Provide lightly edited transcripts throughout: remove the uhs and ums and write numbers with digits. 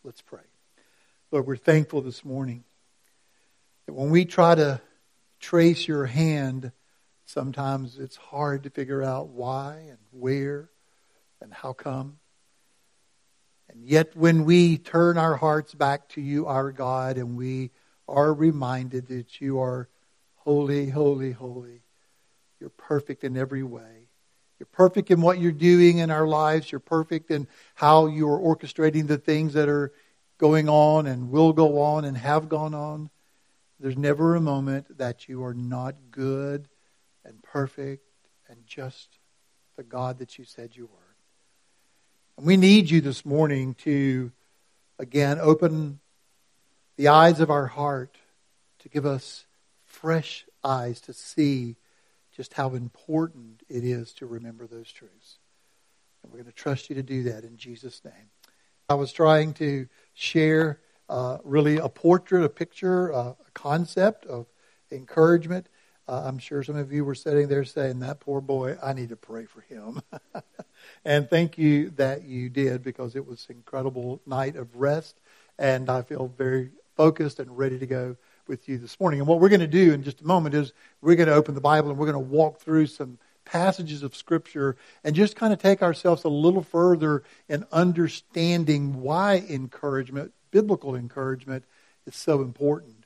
Let's pray. Lord, we're thankful this morning that when we try to trace your hand, sometimes it's hard to figure out why and where and how come. And yet when we turn our hearts back to you, our God, and we are reminded that you are holy, holy, holy, you're perfect in every way. You're perfect in what you're doing in our lives. You're perfect in how you are orchestrating the things that are going on and will go on and have gone on. There's never a moment that you are not good and perfect and just the God that you said you were. And we need you this morning to, again, open the eyes of our heart, to give us fresh eyes to see just how important it is to remember those truths. And we're going to trust you to do that in Jesus' name. I was trying to share really a portrait, a picture, a concept of encouragement. I'm sure some of you were sitting there saying, that poor boy, I need to pray for him. And thank you that you did, because it was an incredible night of rest. And I feel very focused and ready to go with you this morning. And what we're going to do in just a moment is we're going to open the Bible and we're going to walk through some passages of Scripture and just kind of take ourselves a little further in understanding why encouragement, biblical encouragement, is so important.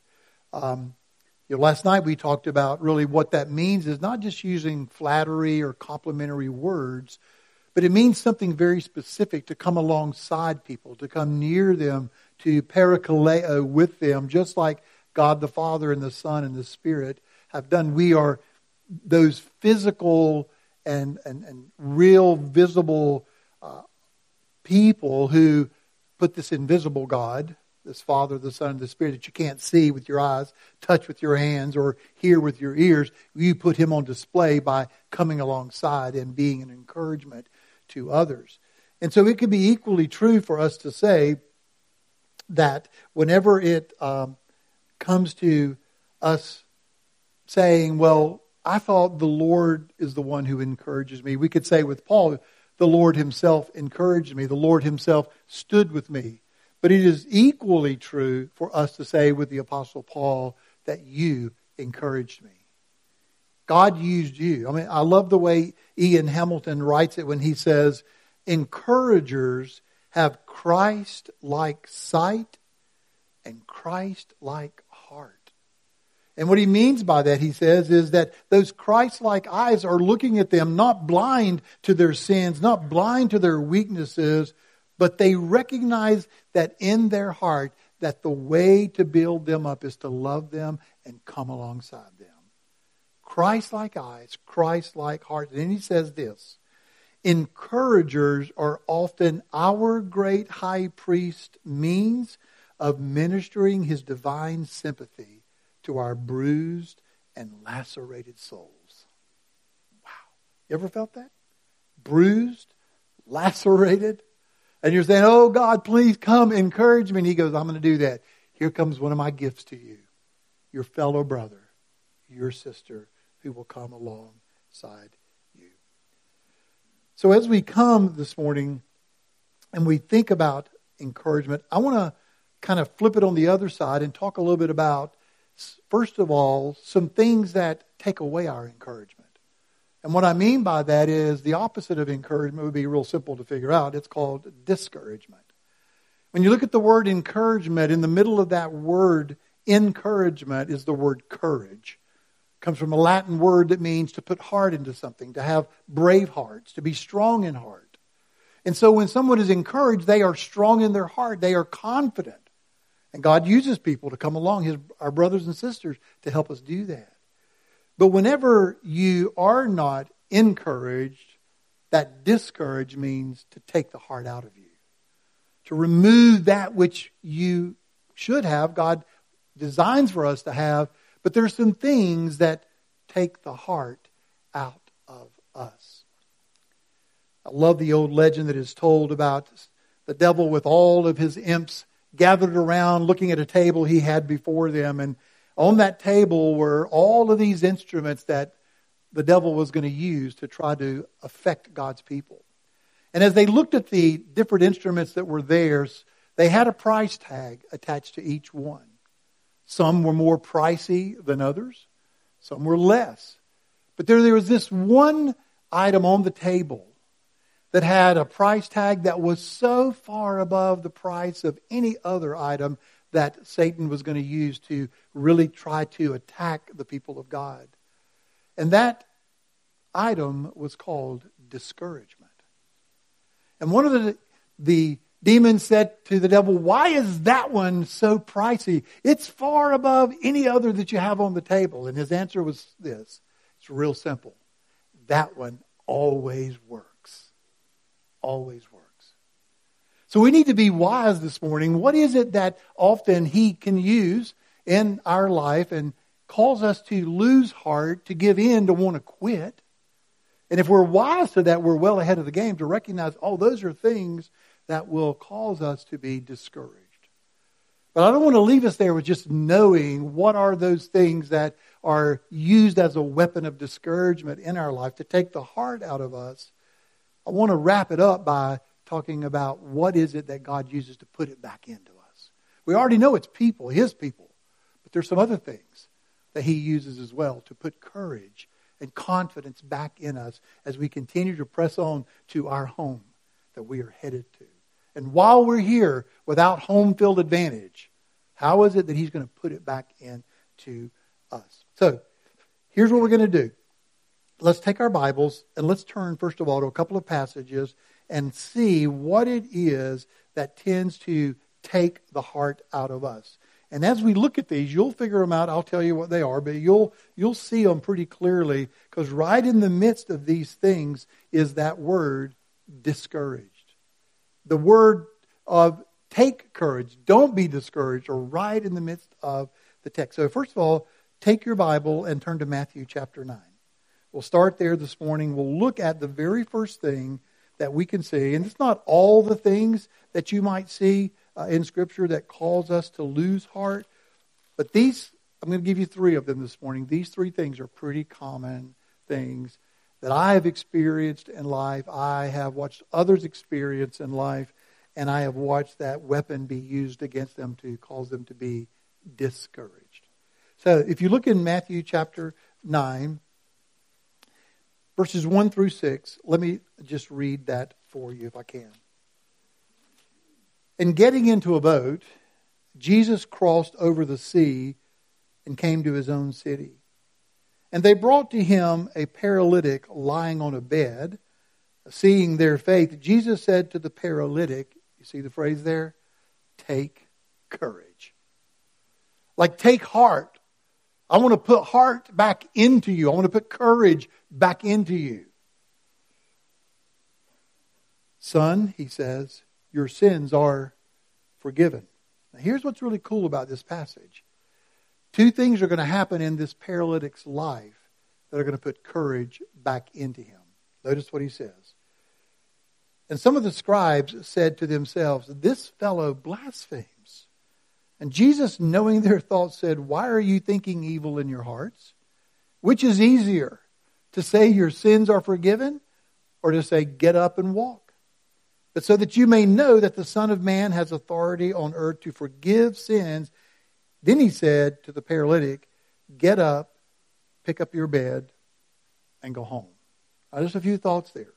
Last night we talked about really what that means is not just using flattery or complimentary words, but it means something very specific, to come alongside people, to come near them, to parakaleo with them, just like God the Father and the Son and the Spirit have done. We are those physical and real visible people who put this invisible God, this Father, the Son, and the Spirit that you can't see with your eyes, touch with your hands, or hear with your ears. You put him on display by coming alongside and being an encouragement to others. And so it could be equally true for us to say that whenever it comes to us saying, well, I thought the Lord is the one who encourages me. We could say with Paul, the Lord himself encouraged me. The Lord himself stood with me. But it is equally true for us to say with the Apostle Paul that you encouraged me. God used you. I mean, I love the way Ian Hamilton writes it when he says, encouragers have Christ-like sight and Christ-like heart. And what he means by that, he says, is that those Christ-like eyes are looking at them, not blind to their sins, not blind to their weaknesses, but they recognize that in their heart that the way to build them up is to love them and come alongside them. Christ-like eyes, Christ-like heart. And then he says this, encouragers are often our great high priest means of ministering his divine sympathy to our bruised and lacerated souls. Wow. You ever felt that? Bruised, lacerated. And you're saying, oh God, please come encourage me. And he goes, I'm going to do that. Here comes one of my gifts to you. Your fellow brother, your sister, who will come alongside you. So as we come this morning and we think about encouragement, I want to kind of flip it on the other side and talk a little bit about, first of all, some things that take away our encouragement. And what I mean by that is the opposite of encouragement would be real simple to figure out. It's called discouragement. When you look at the word encouragement, in the middle of that word encouragement is the word courage. It comes from a Latin word that means to put heart into something, to have brave hearts, to be strong in heart. And so when someone is encouraged, they are strong in their heart. They are confident. And God uses people to come along, our brothers and sisters, to help us do that. But whenever you are not encouraged, that discourage means to take the heart out of you. To remove that which you should have, God designs for us to have, but there are some things that take the heart out of us. I love the old legend that is told about the devil with all of his imps gathered around looking at a table he had before them, and on that table were all of these instruments that the devil was going to use to try to affect God's people. And as they looked at the different instruments that were theirs, They had a price tag attached to each one. Some were more pricey than others. Some were less. But there was this one item on the table that had a price tag that was so far above the price of any other item that Satan was going to use to really try to attack the people of God. And that item was called discouragement. And one of the demons said to the devil, "Why is that one so pricey? It's far above any other that you have on the table." And his answer was this. It's real simple. That one always works. Always works. So we need to be wise this morning. What is it that often he can use in our life and cause us to lose heart, to give in, to want to quit? And if we're wise to that, we're well ahead of the game to recognize, those are things that will cause us to be discouraged. But I don't want to leave us there with just knowing what are those things that are used as a weapon of discouragement in our life to take the heart out of us. I want to wrap it up by talking about what is it that God uses to put it back into us. We already know it's people, His people. But there's some other things that He uses as well to put courage and confidence back in us as we continue to press on to our home that we are headed to. And while we're here without home field advantage, how is it that He's going to put it back into us? So, here's what we're going to do. Let's take our Bibles and let's turn, first of all, to a couple of passages and see what it is that tends to take the heart out of us. And as we look at these, you'll figure them out. I'll tell you what they are, but you'll see them pretty clearly, because right in the midst of these things is that word discouraged. The word of take courage, don't be discouraged, are right in the midst of the text. So first of all, take your Bible and turn to Matthew chapter 9. We'll start there this morning. We'll look at the very first thing that we can see. And it's not all the things that you might see in Scripture that cause us to lose heart. But these, I'm going to give you three of them this morning. These three things are pretty common things that I have experienced in life. I have watched others experience in life. And I have watched that weapon be used against them to cause them to be discouraged. So if you look in Matthew chapter 9, verses 1 through 6, let me just read that for you if I can. And getting into a boat, Jesus crossed over the sea and came to His own city. And they brought to Him a paralytic lying on a bed. Seeing their faith, Jesus said to the paralytic, you see the phrase there? Take courage. Like, take heart. I want to put heart back into you. I want to put courage back into you. Son, He says, your sins are forgiven. Now, here's what's really cool about this passage. Two things are going to happen in this paralytic's life that are going to put courage back into him. Notice what he says. And some of the scribes said to themselves, this fellow blasphemes. And Jesus, knowing their thoughts, said, why are you thinking evil in your hearts? Which is easier, to say your sins are forgiven, or to say get up and walk? But so that you may know that the Son of Man has authority on earth to forgive sins. Then He said to the paralytic, get up, pick up your bed, and go home. Now, just a few thoughts there.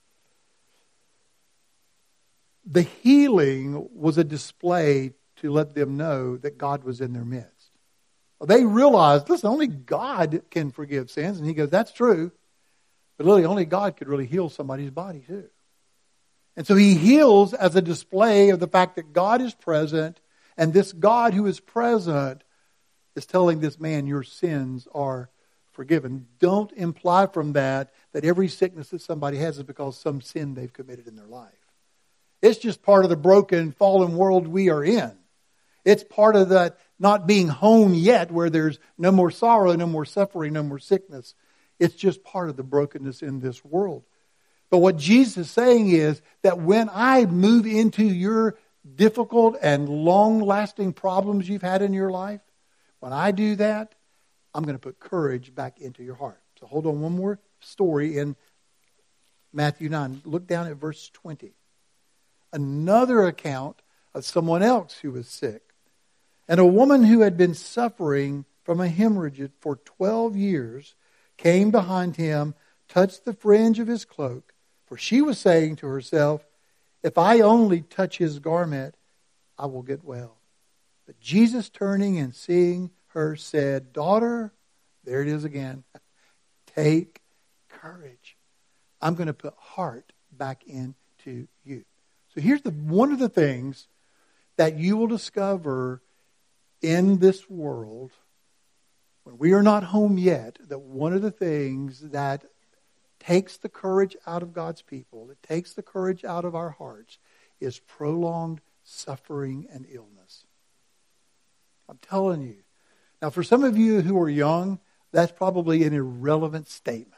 The healing was a display to let them know that God was in their midst. Well, they realized, listen, only God can forgive sins. And He goes, that's true. But literally, only God could really heal somebody's body too. And so He heals as a display of the fact that God is present. And this God who is present is telling this man, your sins are forgiven. Don't imply from that every sickness that somebody has is because some sin they've committed in their life. It's just part of the broken, fallen world we are in. It's part of that not being home yet, where there's no more sorrow, no more suffering, no more sickness. It's just part of the brokenness in this world. But what Jesus is saying is that when I move into your difficult and long-lasting problems you've had in your life, when I do that, I'm going to put courage back into your heart. So hold on, one more story in Matthew 9. Look down at verse 20. Another account of someone else who was sick. And a woman who had been suffering from a hemorrhage for 12 years came behind him, touched the fringe of his cloak, for she was saying to herself, if I only touch his garment, I will get well. But Jesus, turning and seeing her, said, daughter, there it is again, take courage. I'm going to put heart back into you. So here's one of the things that you will discover in this world when we are not home yet, that one of the things that takes the courage out of God's people, that takes the courage out of our hearts, is prolonged suffering and illness. I'm telling you. Now, for some of you who are young, that's probably an irrelevant statement.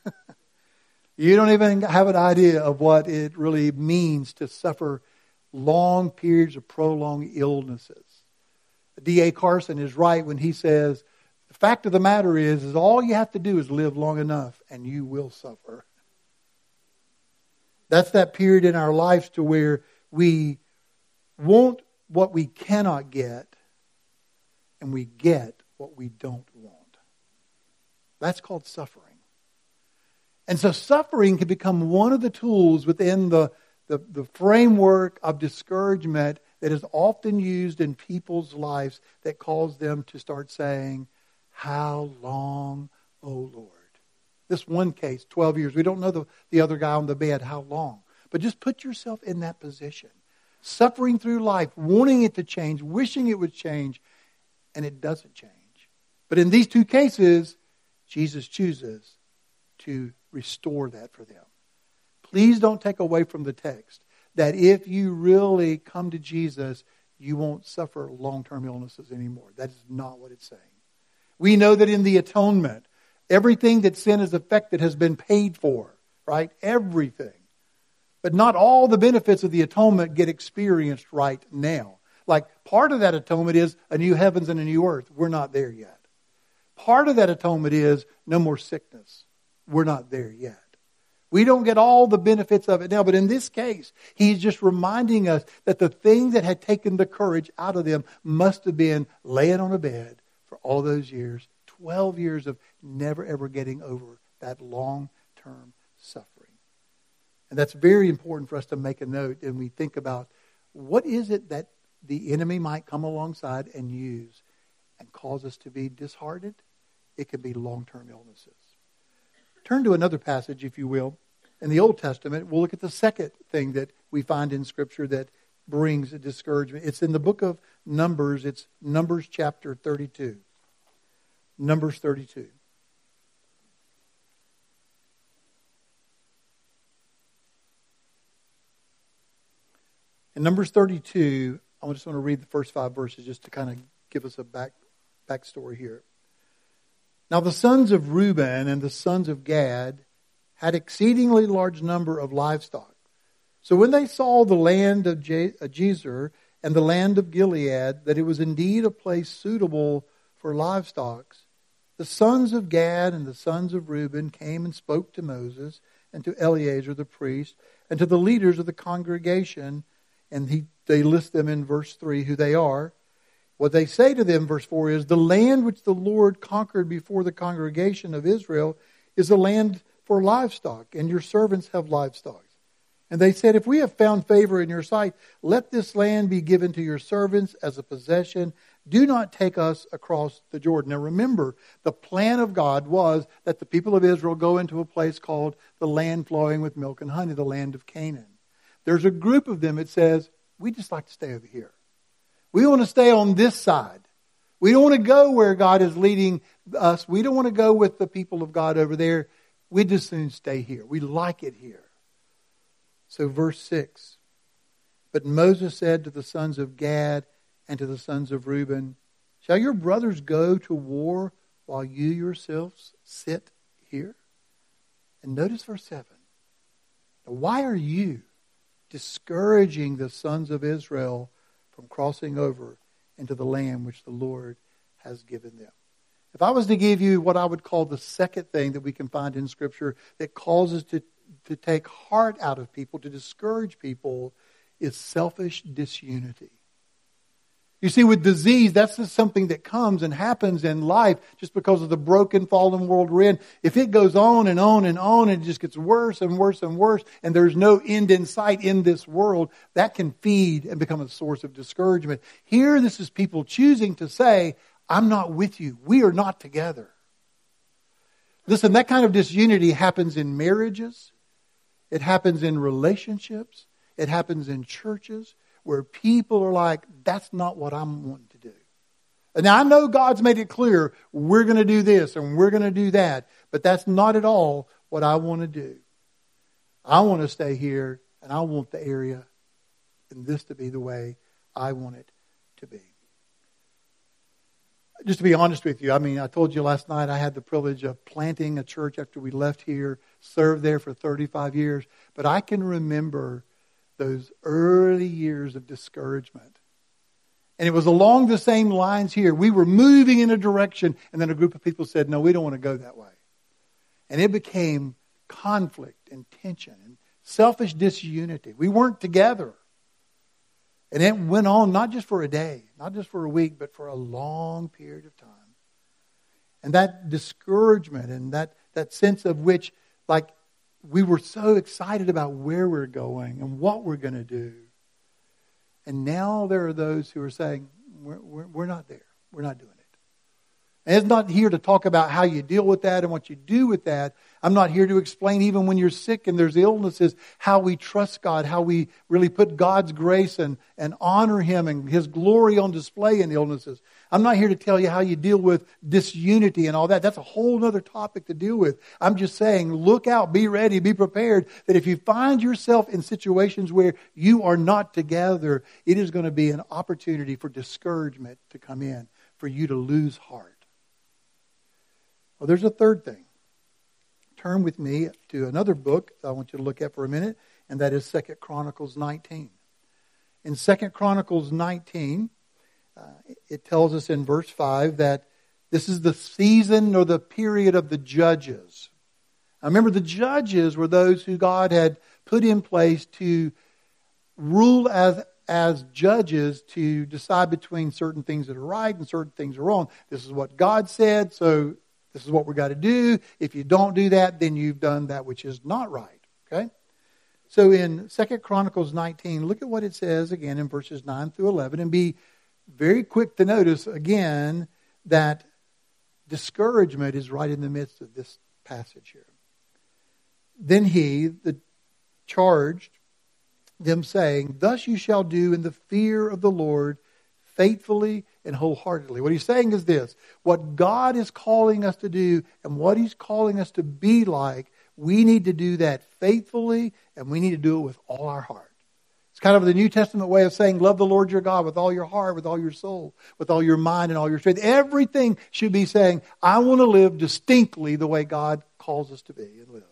You don't even have an idea of what it really means to suffer long periods of prolonged illnesses. D.A. Carson is right when he says, the fact of the matter is all you have to do is live long enough and you will suffer. That's that period in our lives to where we want what we cannot get and we get what we don't want. That's called suffering. And so suffering can become one of the tools within the framework of discouragement that is often used in people's lives that cause them to start saying, how long, O Lord? This one case, 12 years. We don't know the other guy on the bed, how long. But just put yourself in that position. Suffering through life, wanting it to change, wishing it would change, and it doesn't change. But in these two cases, Jesus chooses to restore that for them. Please don't take away from the text that if you really come to Jesus, you won't suffer long-term illnesses anymore. That is not what it's saying. We know that in the atonement, everything that sin has affected has been paid for, right? Everything. But not all the benefits of the atonement get experienced right now. Like part of that atonement is a new heavens and a new earth. We're not there yet. Part of that atonement is no more sickness. We're not there yet. We don't get all the benefits of it now, but in this case, he's just reminding us that the thing that had taken the courage out of them must have been laying on a bed for all those years, 12 years of never ever getting over that long-term suffering. And that's very important for us to make a note and we think about what is it that the enemy might come alongside and use and cause us to be disheartened. It could be long-term illnesses. Turn to another passage, if you will. In the Old Testament, we'll look at the second thing that we find in Scripture that brings a discouragement. It's in the book of Numbers. It's Numbers chapter 32. Numbers 32. In Numbers 32, I just want to read the first 5 verses just to kind of give us a backstory here. Now the sons of Reuben and the sons of Gad had exceedingly large number of livestock. So when they saw the land of Jezer and the land of Gilead, that it was indeed a place suitable for livestock, the sons of Gad and the sons of Reuben came and spoke to Moses and to Eleazar the priest and to the leaders of the congregation. And they list them in verse 3 who they are. What they say to them, verse 4, is the land which the Lord conquered before the congregation of Israel is a land for livestock, and your servants have livestock. And they said, if we have found favor in your sight, let this land be given to your servants as a possession. Do not take us across the Jordan. Now remember, the plan of God was that the people of Israel go into a place called the land flowing with milk and honey, the land of Canaan. There's a group of them that says, we just like to stay over here. We want to stay on this side. We don't want to go where God is leading us. We don't want to go with the people of God over there. We just soon stay here. We like it here. So verse 6. But Moses said to the sons of Gad and to the sons of Reuben, shall your brothers go to war while you yourselves sit here? And notice verse 7. Now, why are you discouraging the sons of Israel from crossing over into the land which the Lord has given them? If I was to give you what I would call the second thing that we can find in Scripture that causes to take heart out of people, to discourage people, is selfish disunity. You see, with disease, that's just something that comes and happens in life just because of the broken, fallen world we're in. If it goes on and on and on and it just gets worse and worse and worse, and there's no end in sight in this world, that can feed and become a source of discouragement. Here, this is people choosing to say, I'm not with you. We are not together. Listen, that kind of disunity happens in marriages. It happens in relationships. It happens in churches, where people are like, that's not what I'm wanting to do. And now I know God's made it clear, we're going to do this and we're going to do that, but that's not at all what I want to do. I want to stay here, and I want the area and this to be the way I want it to be. Just to be honest with you, I told you last night I had the privilege of planting a church after we left here, served there for 35 years, but I can remember those early years of discouragement. And it was along the same lines here. We were moving in a direction, and then a group of people said, no, we don't want to go that way. And it became conflict and tension and selfish disunity. We weren't together. And it went on not just for a day, not just for a week, but for a long period of time. And that discouragement and that sense of which, like, we were so excited about where we're going and what we're going to do. And now there are those who are saying, we're not there. We're not doing it. And it's not here to talk about how you deal with that and what you do with that. I'm not here to explain, even when you're sick and there's illnesses, how we trust God, how we really put God's grace and honor Him and His glory on display in illnesses. I'm not here to tell you how you deal with disunity and all that. That's a whole other topic to deal with. I'm just saying, look out, be ready, be prepared, that if you find yourself in situations where you are not together, it is going to be an opportunity for discouragement to come in, for you to lose heart. Well, there's a third thing. Turn with me to another book I want you to look at for a minute, and that is 2 Chronicles 19. In 2 Chronicles 19, it tells us in verse 5 that this is the season or the period of the judges. Now remember, the judges were those who God had put in place to rule as judges to decide between certain things that are right and certain things are wrong. This is what God said, so this is what we've got to do. If you don't do that, then you've done that which is not right. Okay? So in 2 Chronicles 19, look at what it says again in verses 9 through 11. And be very quick to notice again that discouragement is right in the midst of this passage here. Then he charged them, saying, thus you shall do in the fear of the Lord, faithfully and wholeheartedly. What he's saying is this: what God is calling us to do and what He's calling us to be like, we need to do that faithfully, and we need to do it with all our heart. It's kind of the New Testament way of saying, love the Lord your God with all your heart, with all your soul, with all your mind and all your strength. Everything should be saying, I want to live distinctly the way God calls us to be and live.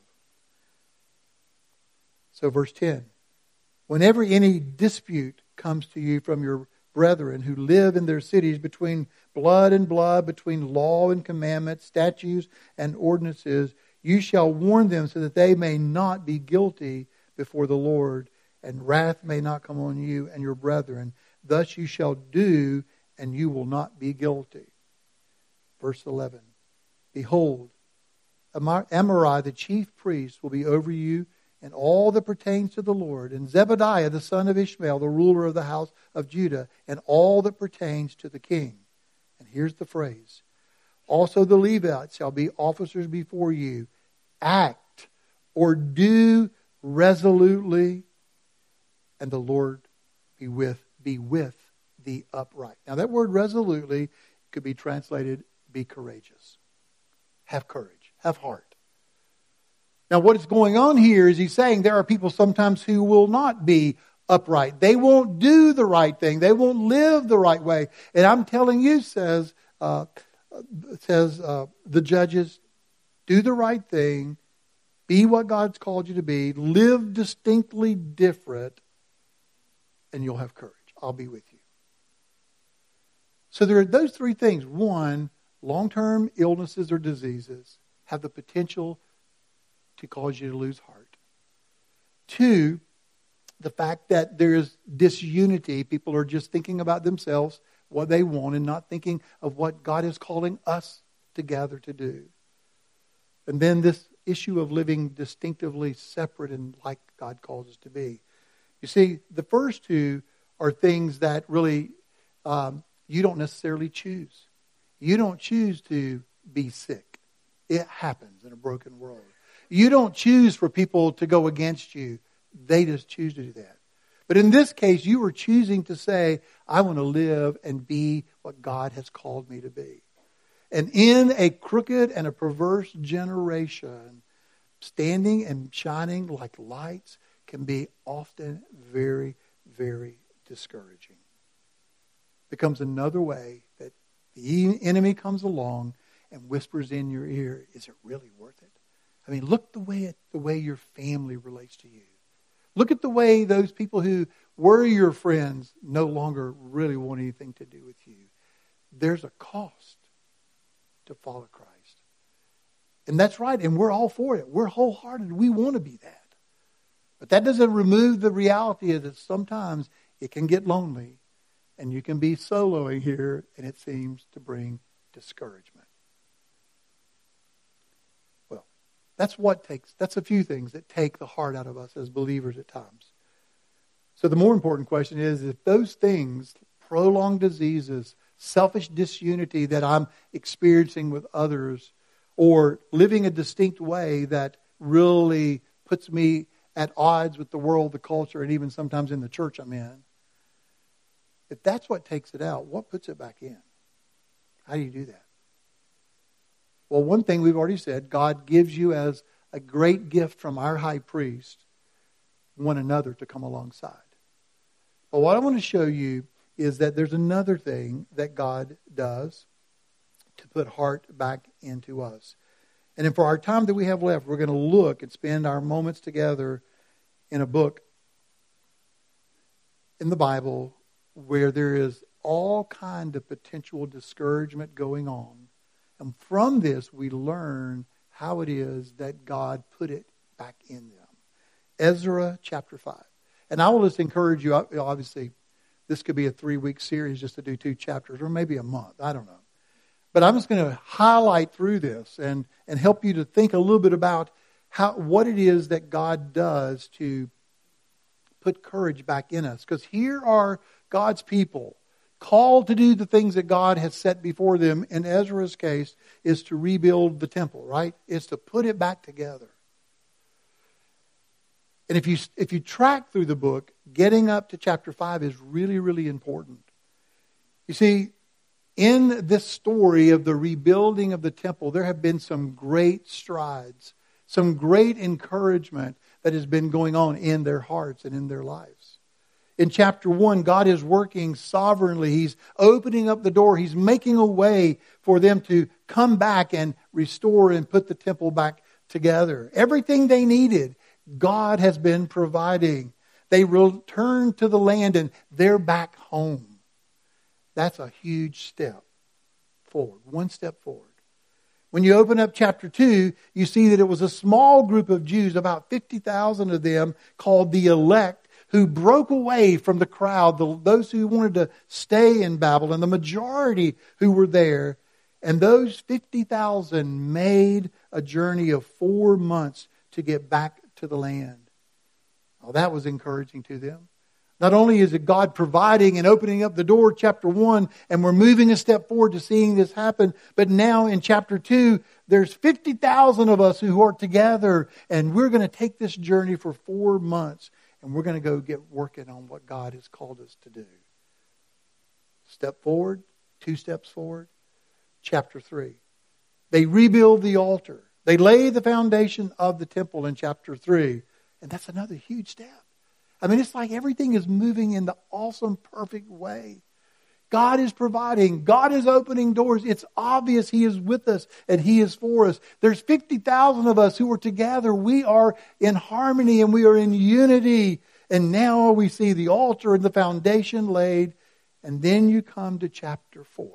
So verse 10, whenever any dispute comes to you from your brethren who live in their cities between blood and blood, between law and commandment, statutes and ordinances, you shall warn them so that they may not be guilty before the Lord, and wrath may not come on you and your brethren. Thus you shall do, and you will not be guilty. Verse 11, behold, Amariah, the chief priest, will be over you, and all that pertains to the Lord, and Zebediah the son of Ishmael, the ruler of the house of Judah, and all that pertains to the king. And here's the phrase: also the Levites shall be officers before you. Act or do resolutely, and the Lord be with the upright. Now that word resolutely could be translated be courageous. Have courage. Have heart. Now what is going on here is he's saying there are people sometimes who will not be upright. They won't do the right thing. They won't live the right way. And I'm telling you, says the judges, do the right thing. Be what God's called you to be. Live distinctly different. And you'll have courage. I'll be with you. So there are those three things. One, long-term illnesses or diseases have the potential to cause you to lose heart. Two, the fact that there is disunity. People are just thinking about themselves, what they want, and not thinking of what God is calling us together to do. And then this issue of living distinctively separate and like God calls us to be. You see, the first two are things that really you don't necessarily choose. You don't choose to be sick. It happens in a broken world. You don't choose for people to go against you. They just choose to do that. But in this case, you were choosing to say, I want to live and be what God has called me to be. And in a crooked and a perverse generation, standing and shining like lights can be often very, very discouraging. Becomes another way that the enemy comes along and whispers in your ear, is it really worth it? I mean, look the way your family relates to you. Look at the way those people who were your friends no longer really want anything to do with you. There's a cost to follow Christ. And that's right, and we're all for it. We're wholehearted. We want to be that. But that doesn't remove the reality that sometimes it can get lonely and you can be soloing here and it seems to bring discouragement. Well, that's a few things that take the heart out of us as believers at times. So the more important question is, if those things, prolonged diseases, selfish disunity that I'm experiencing with others, or living a distinct way that really puts me at odds with the world, the culture, and even sometimes in the church I'm in, if that's what takes it out, what puts it back in? How do you do that? Well, one thing we've already said, God gives you as a great gift from our high priest, one another to come alongside. But what I want to show you is that there's another thing that God does to put heart back into us. And then for our time that we have left, we're going to look and spend our moments together in a book in the Bible where there is all kind of potential discouragement going on. And from this, we learn how it is that God put it back in them. Ezra chapter 5. And I will just encourage you, obviously, this could be a 3-week series just to do 2 chapters, or maybe a month. I don't know. But I'm just going to highlight through this and help you to think a little bit about what it is that God does to put courage back in us. Because here are God's people called to do the things that God has set before them. In Ezra's case, is to rebuild the temple, right? It's to put it back together. And if you track through the book, getting up to chapter 5 is really, really important. You see, in this story of the rebuilding of the temple, there have been some great strides, some great encouragement that has been going on in their hearts and in their lives. In chapter 1, God is working sovereignly. He's opening up the door. He's making a way for them to come back and restore and put the temple back together. Everything they needed, God has been providing. They returned to the land and they're back home. That's a huge step forward, one step forward. When you open up chapter 2, you see that it was a small group of Jews, about 50,000 of them, called the elect, who broke away from the crowd, those who wanted to stay in Babylon, the majority who were there. And those 50,000 made a journey of 4 months to get back to the land. Well, that was encouraging to them. Not only is it God providing and opening up the door, chapter 1, and we're moving a step forward to seeing this happen, but now in chapter 2, there's 50,000 of us who are together, and we're going to take this journey for 4 months, and we're going to go get working on what God has called us to do. Step forward, 2 steps forward. Chapter 3. They rebuild the altar. They lay the foundation of the temple in chapter 3, and that's another huge step. I mean, it's like everything is moving in the awesome, perfect way. God is providing. God is opening doors. It's obvious He is with us and He is for us. There's 50,000 of us who are together. We are in harmony and we are in unity. And now we see the altar and the foundation laid. And then you come to chapter 4.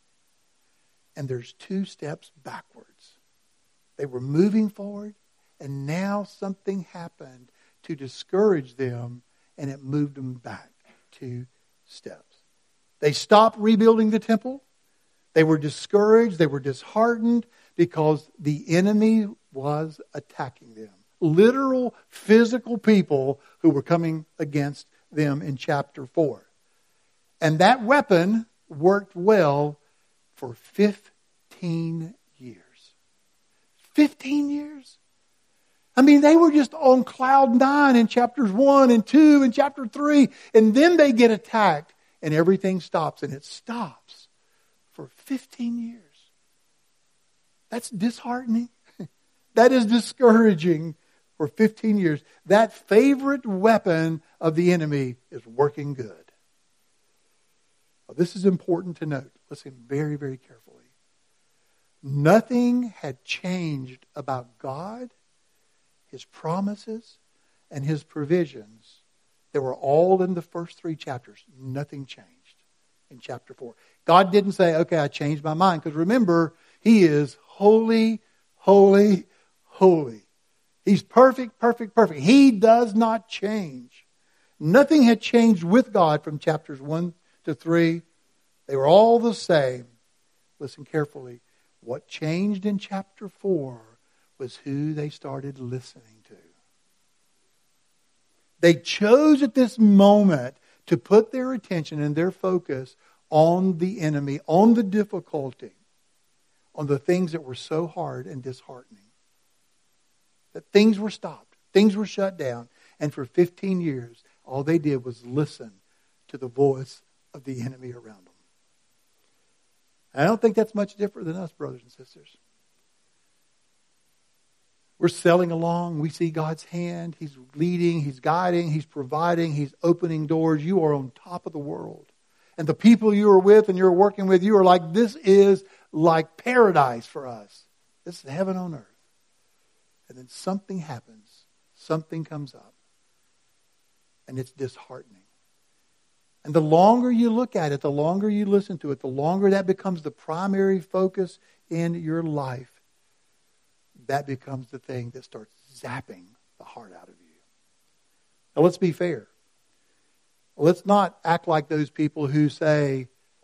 And there's 2 steps backwards. They were moving forward, and now something happened to discourage them, and it moved them back 2 steps. They stopped rebuilding the temple. They were discouraged. They were disheartened because the enemy was attacking them. Literal, physical people who were coming against them in chapter 4. And that weapon worked well for 15 years. 15 years? I mean, they were just on cloud 9 in chapters 1 and 2 and chapter 3. And then they get attacked and everything stops. And it stops for 15 years. That's disheartening. That is discouraging for 15 years. That favorite weapon of the enemy is working good. Now, this is important to note. Listen very, very carefully. Nothing had changed about God, His promises, and His provisions. They were all in the first 3 chapters. Nothing changed in chapter 4. God didn't say, okay, I changed my mind. Because remember, He is holy, holy, holy. He's perfect, perfect, perfect. He does not change. Nothing had changed with God from chapters 1 to 3. They were all the same. Listen carefully. What changed in chapter 4 was who they started listening to. They chose at this moment to put their attention and their focus on the enemy, on the difficulty, on the things that were so hard and disheartening. That things were stopped, things were shut down, and for 15 years, all they did was listen to the voice of the enemy around them. I don't think that's much different than us, brothers and sisters. We're sailing along. We see God's hand. He's leading. He's guiding. He's providing. He's opening doors. You are on top of the world. And the people you are with and you're working with, you are like, this is like paradise for us. This is heaven on earth. And then something happens. Something comes up. And it's disheartening. And the longer you look at it, the longer you listen to it, the longer that becomes the primary focus in your life, that becomes the thing that starts zapping the heart out of you. Now let's be fair. Let's not act like those people who say,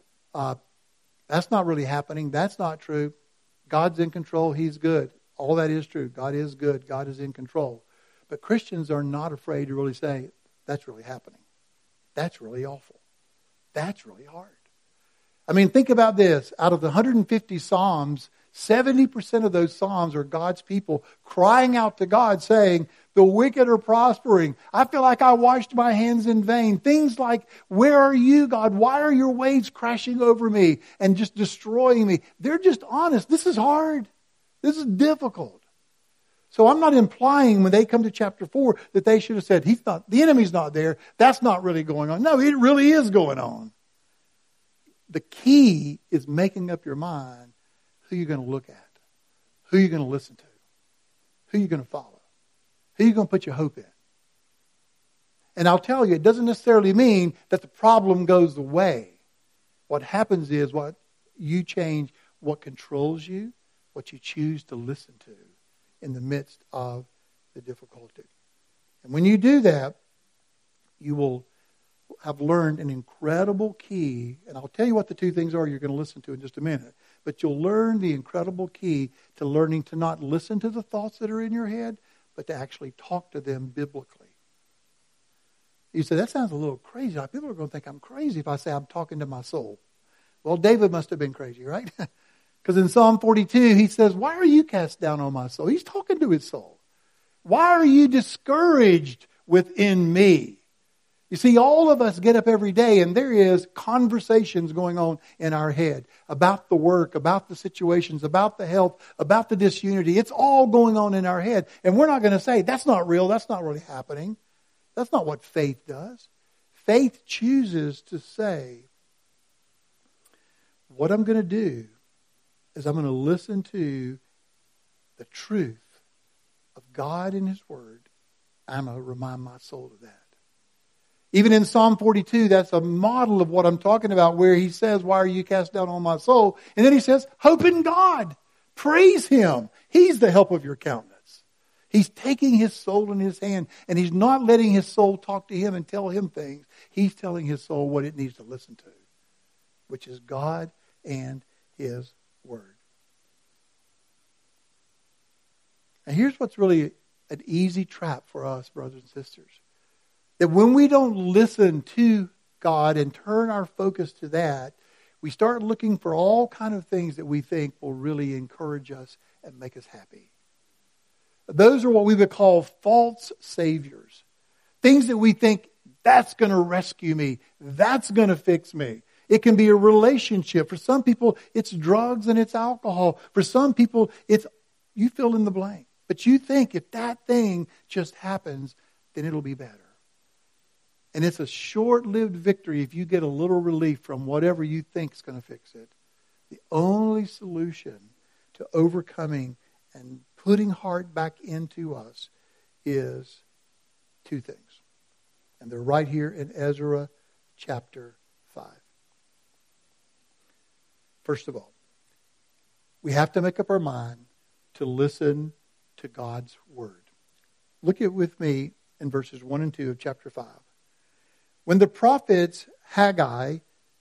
that's not really happening, that's not true. God's in control, He's good. All that is true. God is good. God is in control. But Christians are not afraid to really say, that's really happening. That's really awful. That's really hard. I mean, think about this. Out of the 150 Psalms, 70% of those Psalms are God's people crying out to God saying, the wicked are prospering. I feel like I washed my hands in vain. Things like, where are you, God? Why are your waves crashing over me and just destroying me? They're just honest. This is hard. This is difficult. So I'm not implying when they come to chapter 4 that they should have said, the enemy's not there. That's not really going on. No, it really is going on. The key is making up your mind who you're going to look at, who you're going to listen to, who you're going to follow, who you're going to put your hope in. And I'll tell you, it doesn't necessarily mean that the problem goes away. What happens is what you change, what controls you, what you choose to listen to in the midst of the difficulty. And when you do that, you will have learned an incredible key. And I'll tell you what the 2 things are you're going to listen to in just a minute. But you'll learn the incredible key to learning to not listen to the thoughts that are in your head, but to actually talk to them biblically. You say, that sounds a little crazy. People are going to think I'm crazy if I say I'm talking to my soul. Well, David must have been crazy, right? Because in Psalm 42, he says, why are you cast down on my soul? He's talking to his soul. Why are you discouraged within me? You see, all of us get up every day and there is conversations going on in our head about the work, about the situations, about the health, about the disunity. It's all going on in our head. And we're not going to say, that's not real, that's not really happening. That's not what faith does. Faith chooses to say, what I'm going to do is I'm going to listen to the truth of God and His Word. I'm going to remind my soul of that. Even in Psalm 42, that's a model of what I'm talking about, where he says, why are you cast down on my soul? And then he says, hope in God. Praise Him. He's the help of your countenance. He's taking his soul in his hand, and he's not letting his soul talk to him and tell him things. He's telling his soul what it needs to listen to, which is God and his word. And here's what's really an easy trap for us, brothers and sisters. That when we don't listen to God and turn our focus to that, we start looking for all kind of things that we think will really encourage us and make us happy. Those are what we would call false saviors. Things that we think, that's going to rescue me. That's going to fix me. It can be a relationship. For some people, it's drugs and it's alcohol. For some people, it's, you fill in the blank. But you think if that thing just happens, then it'll be better. And it's a short-lived victory if you get a little relief from whatever you think is going to fix it. The only solution to overcoming and putting heart back into us is two things. And they're right here in Ezra chapter 5. First of all, we have to make up our mind to listen to God's word. Look at with me in verses 1 and 2 of chapter 5. When the prophets Haggai,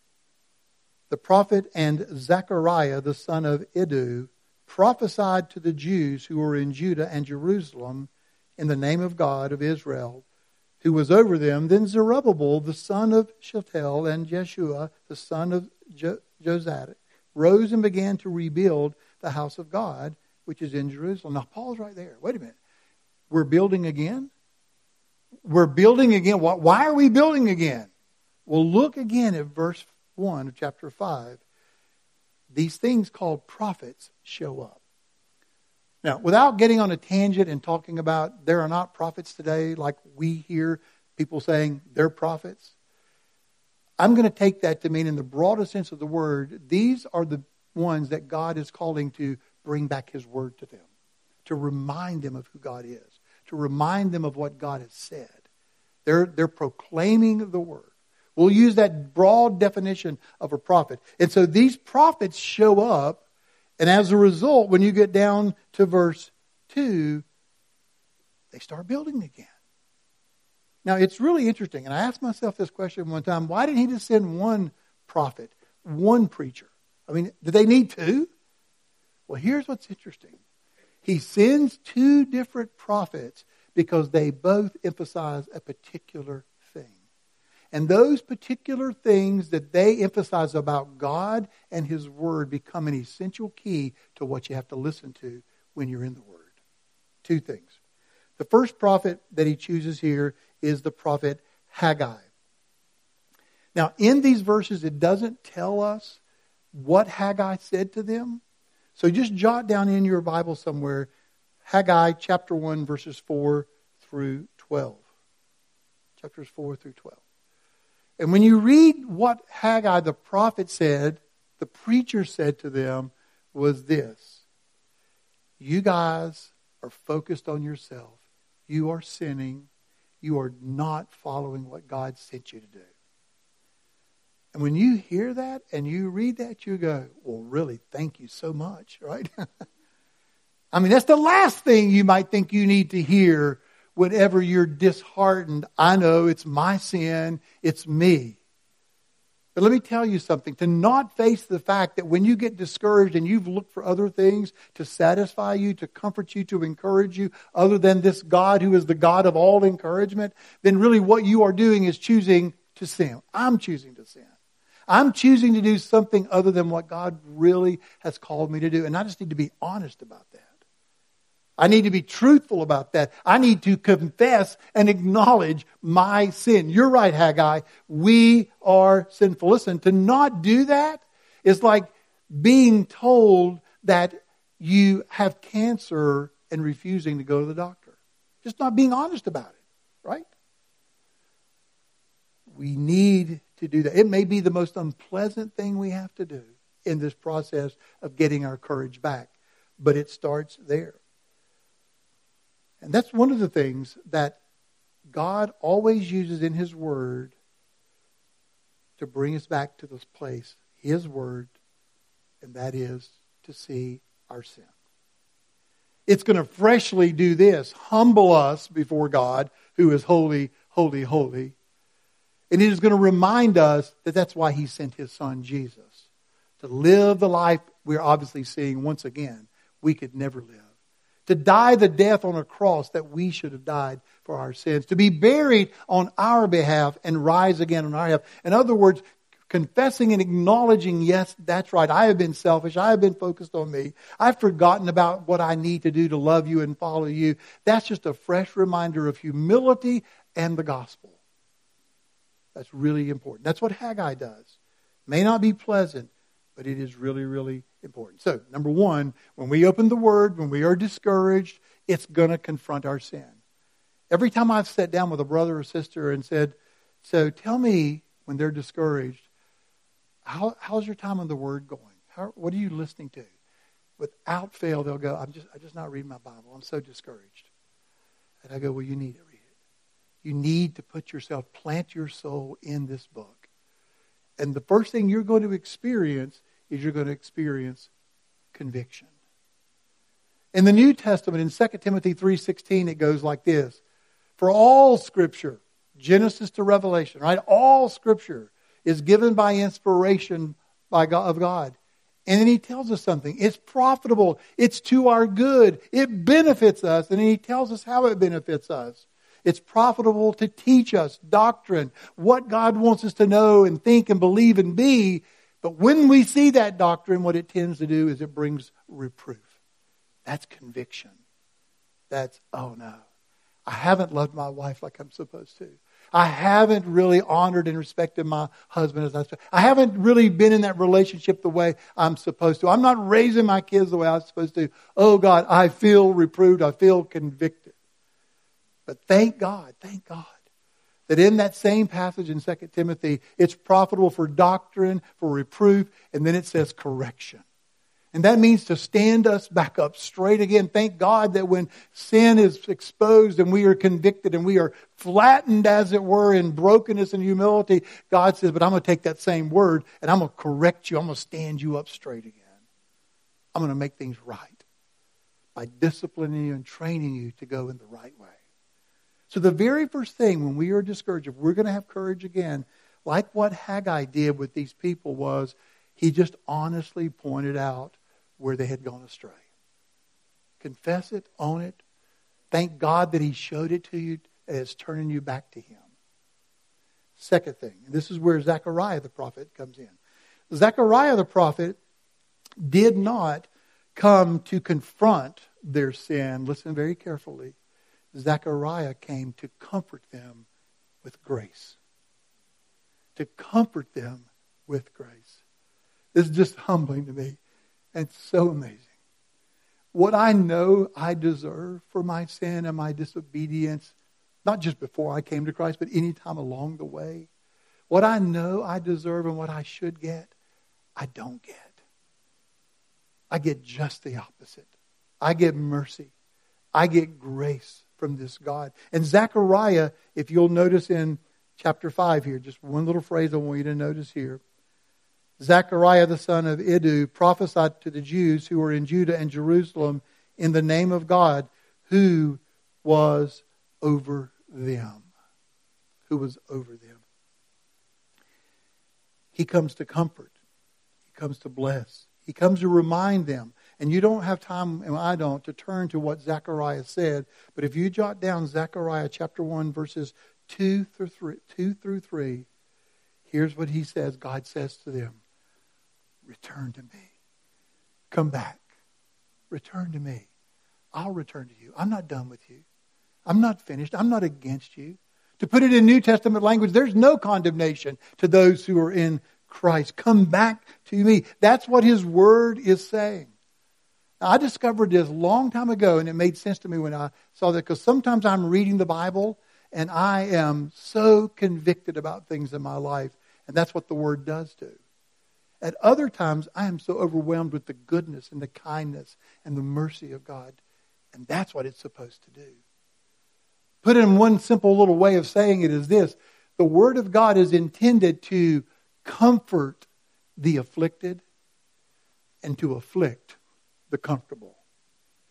the prophet, and Zechariah, the son of Iddo, prophesied to the Jews who were in Judah and Jerusalem in the name of God of Israel, who was over them, then Zerubbabel, the son of Shealtiel, and Jeshua, the son of Jozadak, rose and began to rebuild the house of God, which is in Jerusalem. Now, Paul's right there. Wait a minute. We're building again? We're building again. Why are we building again? Well, look again at verse 1 of chapter 5. These things called prophets show up. Now, without getting on a tangent and talking about there are not prophets today, like we hear people saying they're prophets, I'm going to take that to mean in the broadest sense of the word, these are the ones that God is calling to bring back his word to them, to remind them of who God is, to remind them of what God has said. They're proclaiming the word. We'll use that broad definition of a prophet. And so these prophets show up, and as a result, when you get down to verse 2, they start building again. Now, it's really interesting, and I asked myself this question one time, why didn't he just send one prophet, one preacher? I mean, did they need two? Well, here's what's interesting. He sends two different prophets because they both emphasize a particular thing. And those particular things that they emphasize about God and his word become an essential key to what you have to listen to when you're in the word. Two things. The first prophet that he chooses here is the prophet Haggai. Now, in these verses, it doesn't tell us what Haggai said to them. So just jot down in your Bible somewhere, Haggai chapter 1, verses 4 through 12. Chapters 4 through 12. And when you read what Haggai the prophet said, the preacher said to them was this: you guys are focused on yourself. You are sinning. You are not following what God sent you to do. And when you hear that and you read that, you go, well, really, thank you so much, right? I mean, that's the last thing you might think you need to hear whenever you're disheartened. I know it's my sin, it's me. But let me tell you something. To not face the fact that when you get discouraged and you've looked for other things to satisfy you, to comfort you, to encourage you, other than this God who is the God of all encouragement, then really what you are doing is choosing to sin. I'm choosing to sin. I'm choosing to do something other than what God really has called me to do. And I just need to be honest about that. I need to be truthful about that. I need to confess and acknowledge my sin. You're right, Haggai. We are sinful. Listen, to not do that is like being told that you have cancer and refusing to go to the doctor. Just not being honest about it, right? We need to do that. It may be the most unpleasant thing we have to do in this process of getting our courage back, but it starts there. And that's one of the things that God always uses in his word to bring us back to this place, his word, and that is to see our sin. It's going to freshly do this. Humble us before God, who is holy, holy, holy. And it is going to remind us that that's why He sent His Son, Jesus. To live the life we're obviously seeing once again we could never live. To die the death on a cross that we should have died for our sins. To be buried on our behalf and rise again on our behalf. In other words, confessing and acknowledging, yes, that's right. I have been selfish. I have been focused on me. I've forgotten about what I need to do to love you and follow you. That's just a fresh reminder of humility and the gospel. That's really important. That's what Haggai does. May not be pleasant, but it is really, really important. So, number one, when we open the Word, when we are discouraged, it's going to confront our sin. Every time I've sat down with a brother or sister and said, so tell me when they're discouraged, how's your time in the Word going? What are you listening to? Without fail, they'll go, I'm just not reading my Bible. I'm so discouraged. And I go, well, you need to read it. You need to plant your soul in this book. And the first thing you're going to experience is you're going to experience conviction. In the New Testament, in 2 Timothy 3:16, it goes like this. For all Scripture, Genesis to Revelation, right? All Scripture is given by inspiration of God. And then He tells us something. It's profitable. It's to our good. It benefits us. And then He tells us how it benefits us. It's profitable to teach us doctrine, what God wants us to know and think and believe and be. But when we see that doctrine, what it tends to do is it brings reproof. That's conviction. That's, oh no, I haven't loved my wife like I'm supposed to. I haven't really honored and respected my husband as I'm supposed to. I haven't really been in that relationship the way I'm supposed to. I'm not raising my kids the way I'm supposed to. Oh God, I feel reproved. I feel convicted. But thank God, that in that same passage in 2 Timothy, it's profitable for doctrine, for reproof, and then it says correction. And that means to stand us back up straight again. Thank God that when sin is exposed and we are convicted and we are flattened, as it were, in brokenness and humility, God says, but I'm going to take that same word and I'm going to correct you. I'm going to stand you up straight again. I'm going to make things right by disciplining you and training you to go in the right way. So the very first thing when we are discouraged, if we're going to have courage again, like what Haggai did with these people, was he just honestly pointed out where they had gone astray. Confess it, own it. Thank God that He showed it to you and it's turning you back to Him. Second thing, and this is where Zechariah the prophet comes in. Zechariah the prophet did not come to confront their sin. Listen very carefully. Zechariah came to comfort them with grace. To comfort them with grace. This is just humbling to me. And it's so amazing. What I know I deserve for my sin and my disobedience, not just before I came to Christ, but any time along the way. What I know I deserve and what I should get, I don't get. I get just the opposite. I get mercy. I get grace from this God. And Zechariah, if you'll notice in chapter 5 here, just one little phrase I want you to notice here. Zechariah the son of Iddo prophesied to the Jews who were in Judah and Jerusalem in the name of God who was over them. Who was over them. He comes to comfort. He comes to bless. He comes to remind them. And you don't have time, and I don't, to turn to what Zechariah said. But if you jot down Zechariah chapter 1, verses 2 through 3, here's what he says. God says to them, return to me. Come back. Return to me. I'll return to you. I'm not done with you. I'm not finished. I'm not against you. To put it in New Testament language, there's no condemnation to those who are in Christ. Come back to me. That's what His Word is saying. I discovered this a long time ago, and it made sense to me when I saw that, because sometimes I'm reading the Bible and I am so convicted about things in my life, and that's what the Word does do. At other times, I am so overwhelmed with the goodness and the kindness and the mercy of God, and that's what it's supposed to do. Put in one simple little way of saying it is this: the Word of God is intended to comfort the afflicted and to afflict the comfortable.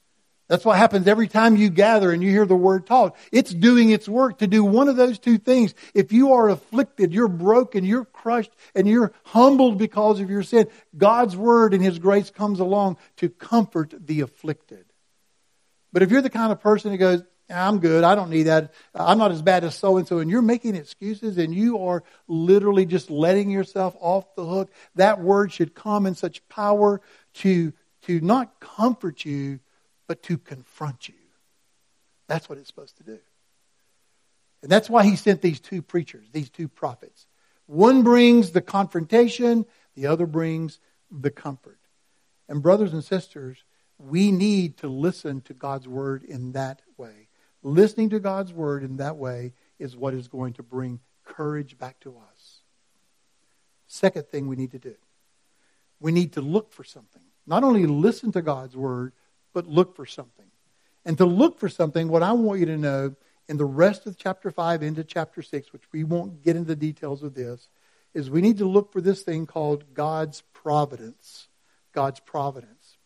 That's what happens every time you gather and you hear the word taught. It's doing its work to do one of those two things. If you are afflicted, you're broken, you're crushed, and you're humbled because of your sin, God's word and His grace comes along to comfort the afflicted. But if you're the kind of person who goes, I'm good, I don't need that, I'm not as bad as so-and-so, and you're making excuses and you are literally just letting yourself off the hook, that word should come in such power to not comfort you, but to confront you. That's what it's supposed to do. And that's why He sent these two preachers, these two prophets. One brings the confrontation, the other brings the comfort. And brothers and sisters, we need to listen to God's word in that way. Listening to God's word in that way is what is going to bring courage back to us. Second thing we need to do. We need to look for something. Not only listen to God's word, but look for something. And to look for something, what I want you to know in the rest of chapter 5 into chapter 6, which we won't get into the details of this, is we need to look for this thing called God's providence. God's providence.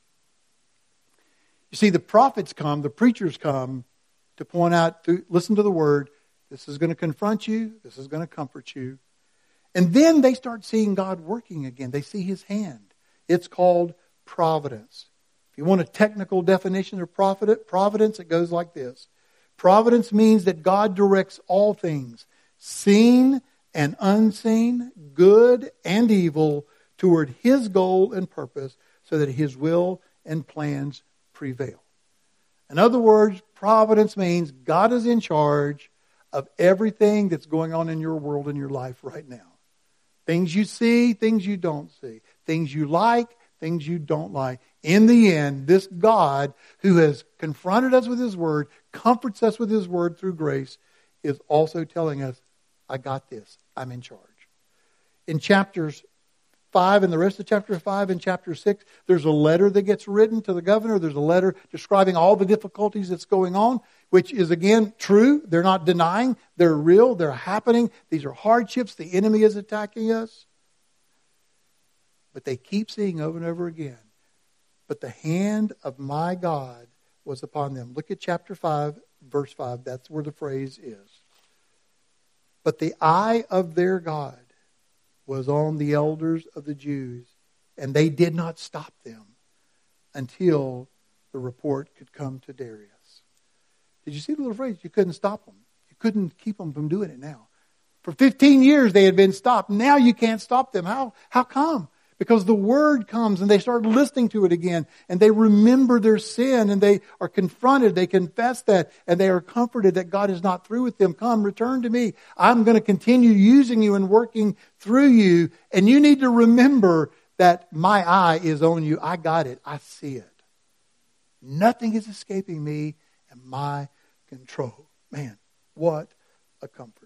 You see, the prophets come, the preachers come to point out, to listen to the word, this is going to confront you, this is going to comfort you. And then they start seeing God working again. They see His hand. It's called providence. If you want a technical definition of providence, it goes like this. Providence means that God directs all things, seen and unseen, good and evil, toward His goal and purpose so that His will and plans prevail. In other words, providence means God is in charge of everything that's going on in your world and your life right now. Things you see, things you don't see. Things you like, things you don't like. In the end, this God who has confronted us with His word, comforts us with His word through grace, is also telling us, I got this. I'm in charge. In chapters 5 and the rest of chapter 5 and chapter 6, there's a letter that gets written to the governor. There's a letter describing all the difficulties that's going on, which is, again, true. They're not denying. They're real. They're happening. These are hardships. The enemy is attacking us. But they keep seeing over and over again, but the hand of my God was upon them. Look at chapter 5, verse 5. That's where the phrase is. But the eye of their God was on the elders of the Jews, and they did not stop them until the report could come to Darius. Did you see the little phrase? You couldn't stop them. You couldn't keep them from doing it now. For 15 years they had been stopped. Now you can't stop them. How come? Because the word comes and they start listening to it again and they remember their sin and they are confronted. They confess that and they are comforted that God is not through with them. Come, return to me. I'm going to continue using you and working through you. And you need to remember that my eye is on you. I got it. I see it. Nothing is escaping me and my control. Man, what a comfort.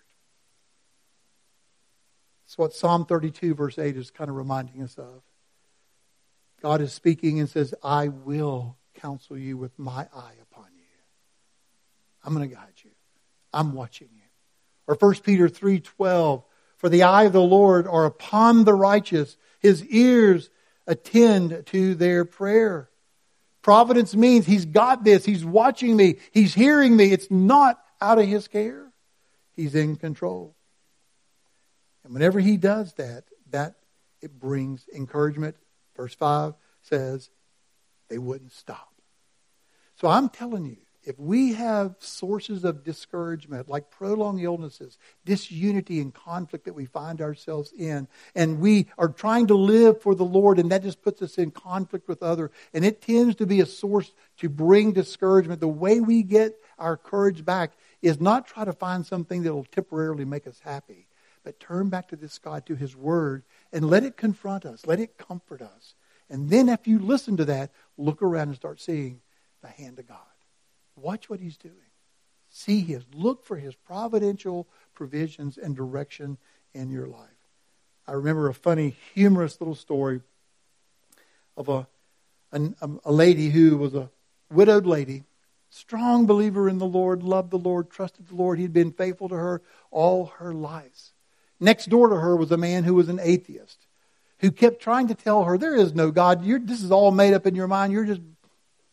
That's what Psalm 32 verse 8 is kind of reminding us of. God is speaking and says, I will counsel you with my eye upon you. I'm going to guide you. I'm watching you. Or 1 Peter 3:12, for the eye of the Lord are upon the righteous. His ears attend to their prayer. Providence means He's got this. He's watching me. He's hearing me. It's not out of His care. He's in control. And whenever He does that it brings encouragement. Verse 5 says they wouldn't stop. So I'm telling you, if we have sources of discouragement like prolonged illnesses, disunity and conflict that we find ourselves in, and we are trying to live for the Lord and that just puts us in conflict with others, and it tends to be a source to bring discouragement, the way we get our courage back is not try to find something that will temporarily make us happy. But turn back to this God, to His Word, and let it confront us. Let it comfort us. And then after you listen to that, look around and start seeing the hand of God. Watch what He's doing. See His. Look for His providential provisions and direction in your life. I remember a funny, humorous little story of a lady who was a widowed lady, strong believer in the Lord, loved the Lord, trusted the Lord. He'd been faithful to her all her life. Next door to her was a man who was an atheist, who kept trying to tell her, there is no God. This is all made up in your mind. You're just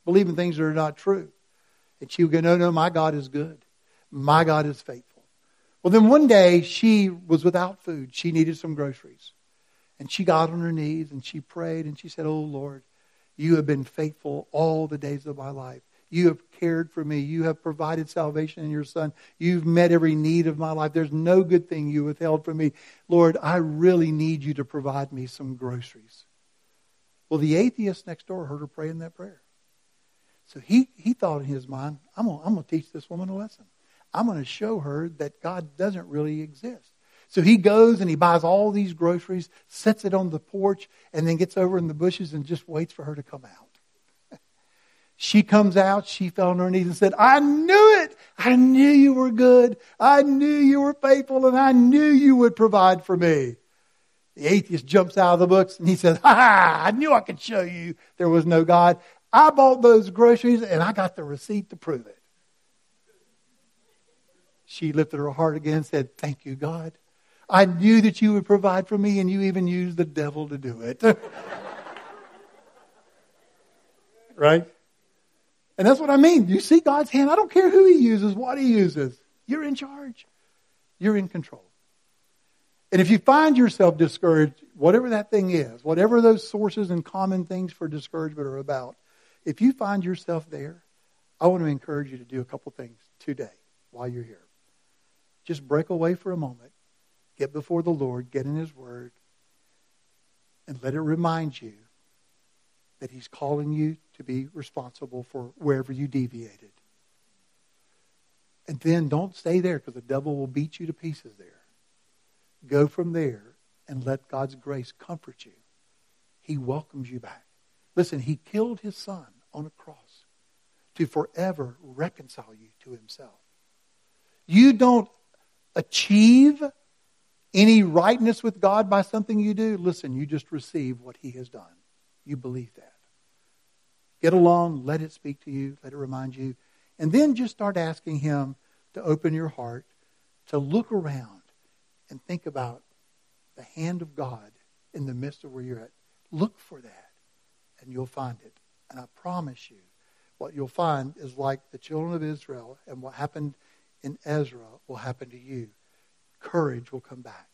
believing things that are not true. And she would go, no, my God is good. My God is faithful. Well, then one day she was without food. She needed some groceries. And she got on her knees and she prayed and she said, oh Lord, you have been faithful all the days of my life. You have cared for me. You have provided salvation in your Son. You've met every need of my life. There's no good thing you withheld from me. Lord, I really need you to provide me some groceries. Well, the atheist next door heard her praying that prayer. So he thought in his mind, I'm going to teach this woman a lesson. I'm going to show her that God doesn't really exist. So he goes and he buys all these groceries, sets it on the porch, and then gets over in the bushes and just waits for her to come out. She comes out, she fell on her knees and said, I knew it. I knew you were good. I knew you were faithful, and I knew you would provide for me. The atheist jumps out of the books and he says, I knew I could show you there was no God. I bought those groceries and I got the receipt to prove it. She lifted her heart again and said, thank you, God. I knew that you would provide for me, and you even used the devil to do it. Right? And that's what I mean. You see God's hand. I don't care who he uses, what he uses. You're in charge. You're in control. And if you find yourself discouraged, whatever that thing is, whatever those sources and common things for discouragement are about, if you find yourself there, I want to encourage you to do a couple things today while you're here. Just break away for a moment. Get before the Lord. Get in his word. And let it remind you that he's calling you to be responsible for wherever you deviated. And then don't stay there, because the devil will beat you to pieces there. Go from there and let God's grace comfort you. He welcomes you back. Listen, he killed his Son on a cross to forever reconcile you to himself. You don't achieve any rightness with God by something you do. Listen, you just receive what he has done. You believe that. Get along, let it speak to you, let it remind you. And then just start asking him to open your heart, to look around and think about the hand of God in the midst of where you're at. Look for that, and you'll find it. And I promise you, what you'll find is like the children of Israel, and what happened in Ezra will happen to you. Courage will come back.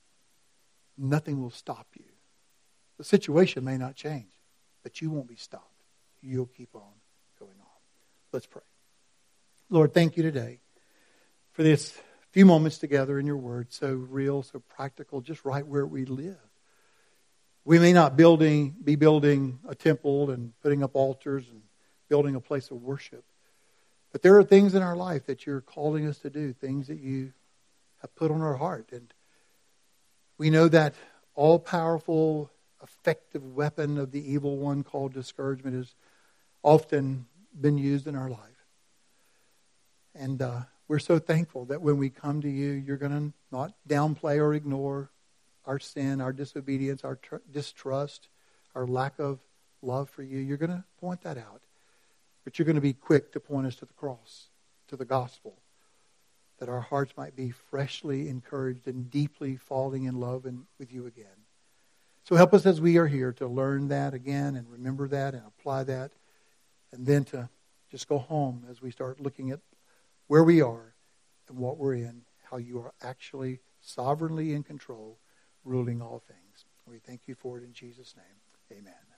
Nothing will stop you. The situation may not change, but you won't be stopped. You'll keep on going on. Let's pray. Lord, thank you today for this few moments together in your word, so real, so practical, just right where we live. We may not be building a temple and putting up altars and building a place of worship, but there are things in our life that you're calling us to do, things that you have put on our heart. And we know that all-powerful, effective weapon of the evil one called discouragement has often been used in our life. And we're so thankful that when we come to you, you're going to not downplay or ignore our sin, our disobedience, our distrust, our lack of love for you. You're going to point that out. But you're going to be quick to point us to the cross, to the gospel, that our hearts might be freshly encouraged and deeply falling in love with you again. So help us as we are here to learn that again and remember that and apply that, and then to just go home as we start looking at where we are and what we're in, how you are actually sovereignly in control, ruling all things. We thank you for it in Jesus' name. Amen.